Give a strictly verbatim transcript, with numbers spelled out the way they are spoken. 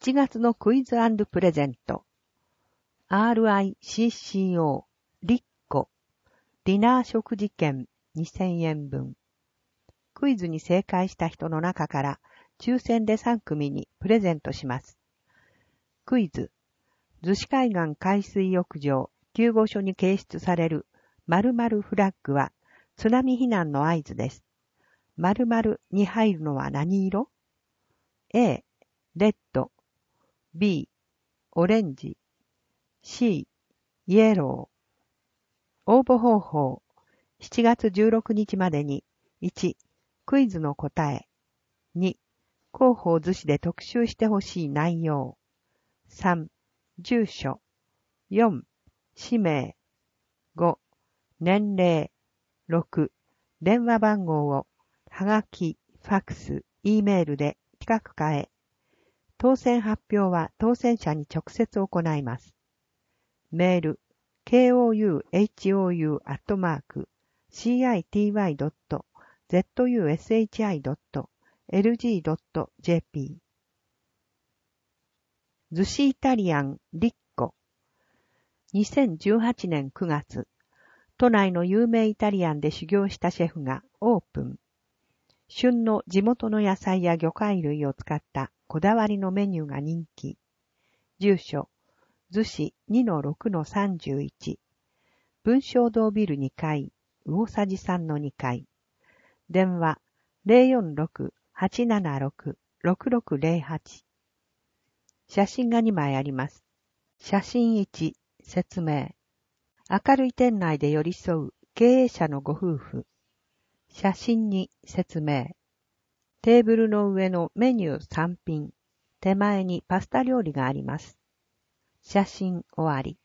しちがつのクイズ&プレゼント。アールアイシーシーオー リッコディナー食事券にせんえんぶん。クイズに正解した人の中から抽選でさんくみにプレゼントします。クイズ。逗子海岸海水浴場救護所に掲出される〇〇フラッグは津波避難の合図です。〇〇に入るのは何色？ A、レッド。B、オレンジ。C、イエロー。応募方法。しちがつじゅうろくにちまでにいち、クイズの答え。に、広報逗子で特集してほしい内容。さん、住所。よん、氏名。ご、年齢。ろく、電話番号をはがき、ファックス、Eメールで企画化へ。当選発表は当選者に直接行います。メール ケーオーユーエイチオーユー アットマーク シーアイティーワイ ドット ゼットユーエスエイチアイ ドット エルジー ドット ジェーピー。逗子イタリアンリッコ。にせんじゅうはちねんくがつ、都内の有名イタリアンで修行したシェフがオープン。旬の地元の野菜や魚介類を使ったこだわりのメニューが人気。住所、逗子 にのろくのさんじゅういち。文章堂ビルにかい、魚さじさんのにかい。電話 ゼロよんろく はちななろく ろくろくゼロはち。写真がにまいあります。写真いち、説明。明るい店内で寄り添う経営者のご夫婦。写真に説明。テーブルの上のメニューさんぴん。手前にパスタ料理があります。写真終わり。